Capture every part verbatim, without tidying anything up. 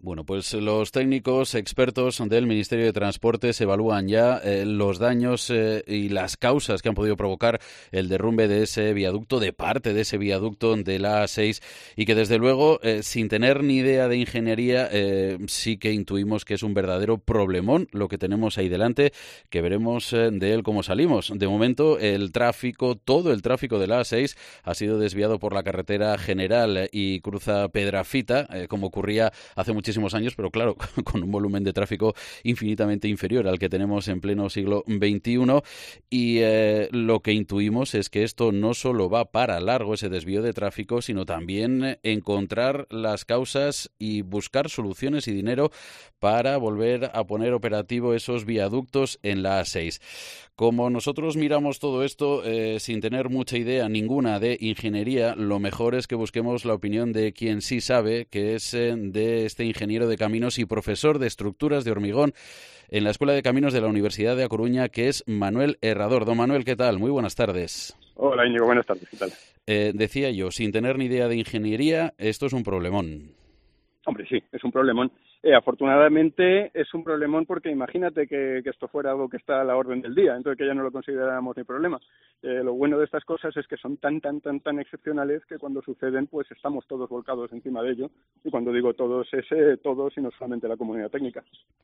Bueno, pues los técnicos expertos del Ministerio de Transportes evalúan ya eh, los daños eh, y las causas que han podido provocar el derrumbe de ese viaducto, de parte de ese viaducto de la A seis, y que desde luego, eh, sin tener ni idea de ingeniería, eh, sí que intuimos que es un verdadero problemón lo que tenemos ahí delante, que veremos eh, de él cómo salimos. De momento, el tráfico, todo el tráfico de la A seis ha sido desviado por la carretera general y cruza Pedrafita, eh, como ocurría hace muchísimos años, pero claro, con un volumen de tráfico infinitamente inferior al que tenemos en pleno siglo veintiuno, y eh, lo que intuimos es que esto no solo va para largo, ese desvío de tráfico, sino también encontrar las causas y buscar soluciones y dinero para volver a poner operativo esos viaductos en la A seis. Como nosotros miramos todo esto eh, sin tener mucha idea ninguna de ingeniería, lo mejor es que busquemos la opinión de quien sí sabe, que es eh, de este ingeniero de caminos y profesor de estructuras de hormigón en la Escuela de Caminos de la Universidad de A Coruña, que es Manuel Herrador. Don Manuel, ¿qué tal? Muy buenas tardes. Hola, Íñigo, buenas tardes. ¿Qué tal? Eh, decía yo, sin tener ni idea de ingeniería, esto es un problemón. Hombre, sí, es un problemón. Eh, afortunadamente es un problemón porque imagínate que, que esto fuera algo que está a la orden del día, entonces que ya no lo consideráramos ni problema. Eh, lo bueno de estas cosas es que son tan, tan, tan, tan excepcionales que cuando suceden, pues estamos todos volcados encima de ello. Y cuando digo todos, es eh, todos y no solamente la comunidad técnica.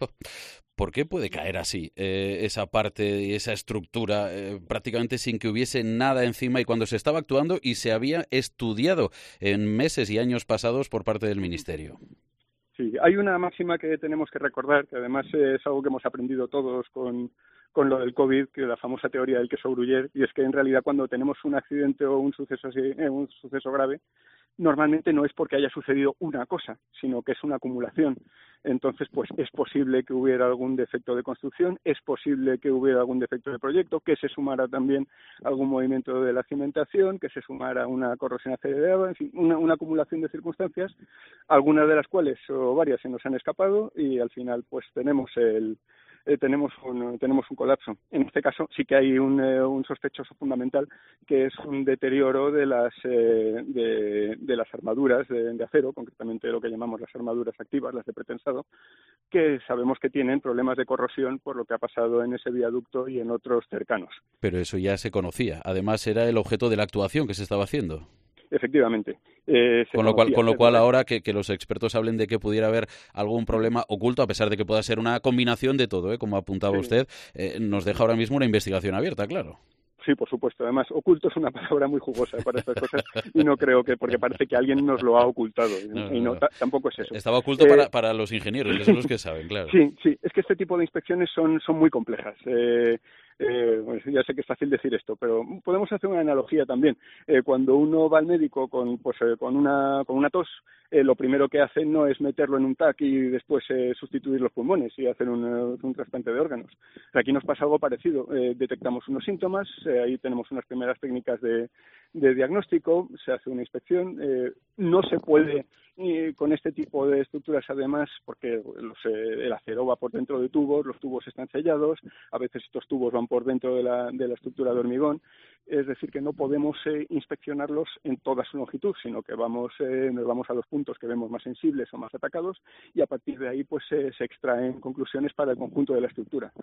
¿Por qué puede caer así eh, esa parte y esa estructura eh, prácticamente sin que hubiese nada encima y cuando se estaba actuando y se había estudiado en meses y años pasados por parte del Ministerio? Sí, hay una máxima que tenemos que recordar, que además es algo que hemos aprendido todos con, con lo del COVID, que es la famosa teoría del queso Gruyère, y es que en realidad cuando tenemos un accidente o un suceso así, eh, un suceso grave, normalmente no es porque haya sucedido una cosa, sino que es una acumulación. Entonces, pues es posible que hubiera algún defecto de construcción, es posible que hubiera algún defecto de proyecto, que se sumara también algún movimiento de la cimentación, que se sumara una corrosión acelerada, en fin, una, una acumulación de circunstancias, algunas de las cuales o varias se nos han escapado y al final pues tenemos el Eh, tenemos un tenemos un colapso. En este caso sí que hay un, eh, un sospechoso fundamental, que es un deterioro de las eh, de, de las armaduras de, de acero, concretamente lo que llamamos las armaduras activas, las de pretensado, que sabemos que tienen problemas de corrosión por lo que ha pasado en ese viaducto y en otros cercanos. Pero eso ya se conocía. Además, era el objeto de la actuación que se estaba haciendo. Efectivamente. Eh, con lo cual, con lo cual ahora que, que los expertos hablen de que pudiera haber algún problema oculto, a pesar de que pueda ser una combinación de todo, ¿eh? Como apuntaba sí. usted, eh, nos deja ahora mismo una investigación abierta, claro. Sí, por supuesto. Además, oculto es una palabra muy jugosa para estas cosas y no creo que, porque parece que alguien nos lo ha ocultado no, y no, no. tampoco es eso. Estaba oculto eh, para, para los ingenieros, que son los que saben, claro. Sí, sí, es que este tipo de inspecciones son, son muy complejas. Eh, eh, bueno, ya sé que es fácil decir esto, pero podemos hacer una analogía también. Eh, cuando uno va al médico con, pues, eh, con, una, con una tos, eh, lo primero que hacen no es meterlo en un T A C y después eh, sustituir los pulmones y hacer un, uh, un trasplante de órganos. Aquí nos pasa algo parecido. Eh, detectamos unos síntomas, eh, ahí tenemos unas primeras técnicas de, de diagnóstico, se hace una inspección. Eh, no se puede eh, con este tipo de estructuras, además, porque los, eh, el acero va por dentro de tubos, los tubos están sellados, a veces estos tubos van por dentro de la, de la estructura de hormigón. Es decir, que no podemos eh, inspeccionarlos en toda su longitud, sino que vamos, eh, nos vamos a los puntos que vemos más sensibles o más atacados y a partir de ahí pues eh, se extraen conclusiones para el conjunto de la estructura.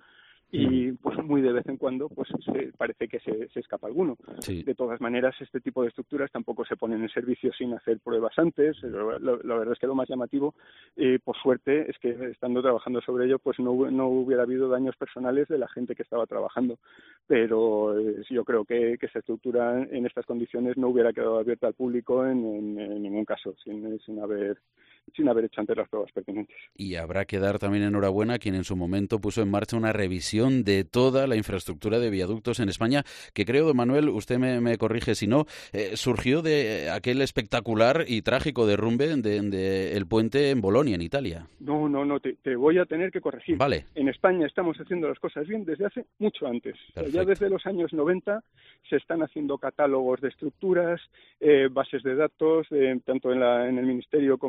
Y pues muy de vez en cuando pues se, parece que se, se escapa alguno. Sí. De todas maneras, este tipo de estructuras tampoco se ponen en servicio sin hacer pruebas antes. Lo, lo, la verdad es que lo más llamativo, eh, por suerte, es que estando trabajando sobre ello, pues no, no hubiera habido daños personales de la gente que estaba trabajando. Pero eh, yo creo que, que esa estructura en estas condiciones no hubiera quedado abierta al público en, en, en ningún caso, sin, sin haber sin haber hecho antes las pruebas pertinentes. Y habrá que dar también enhorabuena a quien en su momento puso en marcha una revisión de toda la infraestructura de viaductos en España, que creo, don Manuel, usted me, me corrige si no, eh, surgió de aquel espectacular y trágico derrumbe de, de el puente en Bolonia, en Italia. No, no, no, te, te voy a tener que corregir. Vale. En España estamos haciendo las cosas bien desde hace mucho antes. Perfecto. Ya desde los años noventa se están haciendo catálogos de estructuras, eh, bases de datos, eh, tanto en, la, en el Ministerio como en las comunidades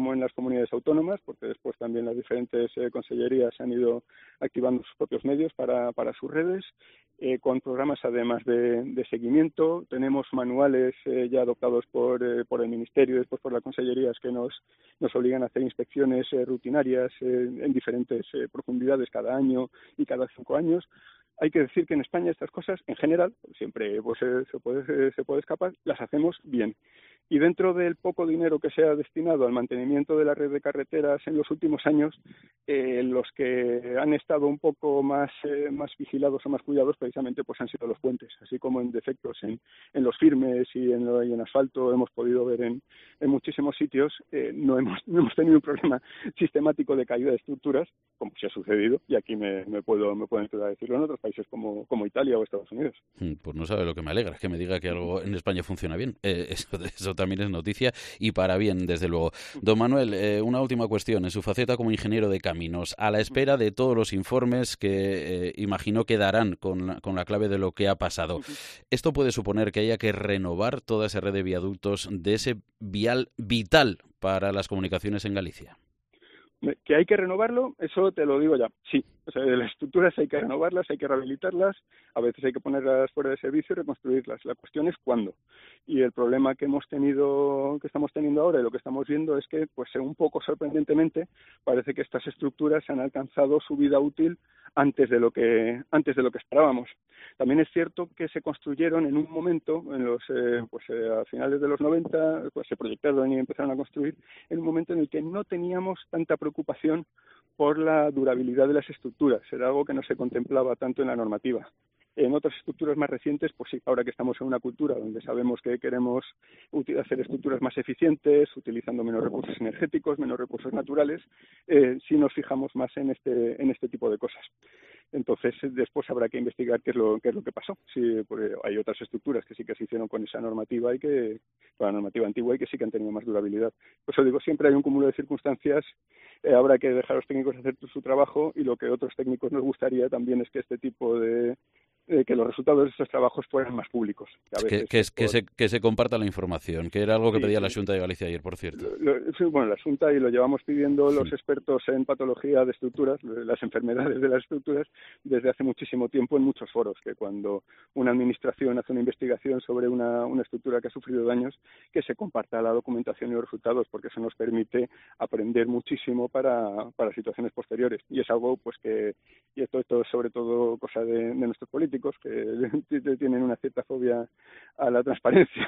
comunidades autónomas, porque después también las diferentes eh, consellerías han ido activando sus propios medios para, para sus redes, eh, con programas además de, de seguimiento. Tenemos manuales eh, ya adoptados por, eh, por el Ministerio y después por las consellerías que nos, nos obligan a hacer inspecciones eh, rutinarias eh, en diferentes eh, profundidades cada año y cada cinco años. Hay que decir que en España estas cosas, en general, siempre pues, eh, se, puede, eh, se puede escapar, las hacemos bien. Y dentro del poco dinero que se ha destinado al mantenimiento de la red de carreteras en los últimos años, eh, los que han estado un poco más, eh, más vigilados o más cuidados precisamente pues han sido los puentes, así como en defectos en, en los firmes y en, y en asfalto hemos podido ver en, en muchísimos sitios, eh, no, hemos, no hemos tenido un problema sistemático de caída de estructuras, como sí ha sucedido, y aquí me, me puedo me puedo entrar a decirlo en otros países como, como Italia o Estados Unidos. Pues no sabe lo que me alegra, que me diga que algo en España funciona bien. Eh, eso, eso también es noticia y para bien, desde luego. Don Manuel, eh, una última cuestión. En su faceta como ingeniero de caminos, a la espera de todos los informes que eh, imagino que darán con la, con la clave de lo que ha pasado, ¿esto puede suponer que haya que renovar toda esa red de viaductos de ese vial vital para las comunicaciones en Galicia? ¿Que hay que renovarlo? Eso te lo digo ya, sí. O sea, las estructuras hay que renovarlas, hay que rehabilitarlas, a veces hay que ponerlas fuera de servicio y reconstruirlas. La cuestión es cuándo. Y el problema que hemos tenido, que estamos teniendo ahora y lo que estamos viendo es que, pues un poco sorprendentemente, parece que estas estructuras han alcanzado su vida útil antes de lo que antes de lo que esperábamos. También es cierto que se construyeron en un momento, en los eh, pues eh, a finales de los noventa, pues se proyectaron y empezaron a construir en un momento en el que no teníamos tanta preocupación por la durabilidad de las estructuras. Era algo que no se contemplaba tanto en la normativa. En otras estructuras más recientes, pues sí, ahora que estamos en una cultura donde sabemos que queremos hacer estructuras más eficientes, utilizando menos recursos energéticos, menos recursos naturales, eh, sí nos fijamos más en este en este tipo de cosas. Entonces, después habrá que investigar qué es lo, qué es lo que pasó. Sí, porque hay otras estructuras que sí que se hicieron con esa normativa y que, con la normativa antigua y que sí que han tenido más durabilidad. Por eso digo, siempre hay un cúmulo de circunstancias. Eh, habrá que dejar a los técnicos hacer su trabajo y lo que a otros técnicos nos gustaría también es que este tipo de Eh, que los resultados de estos trabajos fueran más públicos. Que, a veces, que, es, por... que, se, que se comparta la información, que era algo que sí, pedía sí. la Xunta de Galicia ayer, por cierto. Lo, lo, bueno, la Xunta, y lo llevamos pidiendo sí. los expertos en patología de estructuras, las enfermedades de las estructuras, desde hace muchísimo tiempo en muchos foros, que cuando una administración hace una investigación sobre una, una estructura que ha sufrido daños, que se comparta la documentación y los resultados, porque eso nos permite aprender muchísimo para, para situaciones posteriores. Y es algo pues que, y esto, esto es sobre todo cosa de, de nuestros políticos, que tienen una cierta fobia a la transparencia,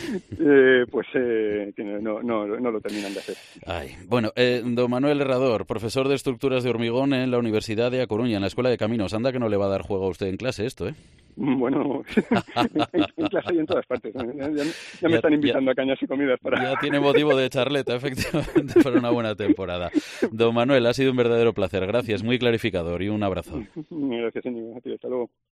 eh, pues eh, que no, no, no lo terminan de hacer. Ay, bueno, eh, don Manuel Herrador, profesor de estructuras de hormigón en la Universidad de A Coruña, en la Escuela de Caminos. Anda que no le va a dar juego a usted en clase esto, ¿eh? Bueno, en, en clase y en todas partes. Ya, ya, ya me ya, están invitando ya, a cañas y comidas para... Ya tiene motivo de charleta, efectivamente, para una buena temporada. Don Manuel, ha sido un verdadero placer. Gracias, muy clarificador y un abrazo. Gracias, señor. A ti, hasta luego.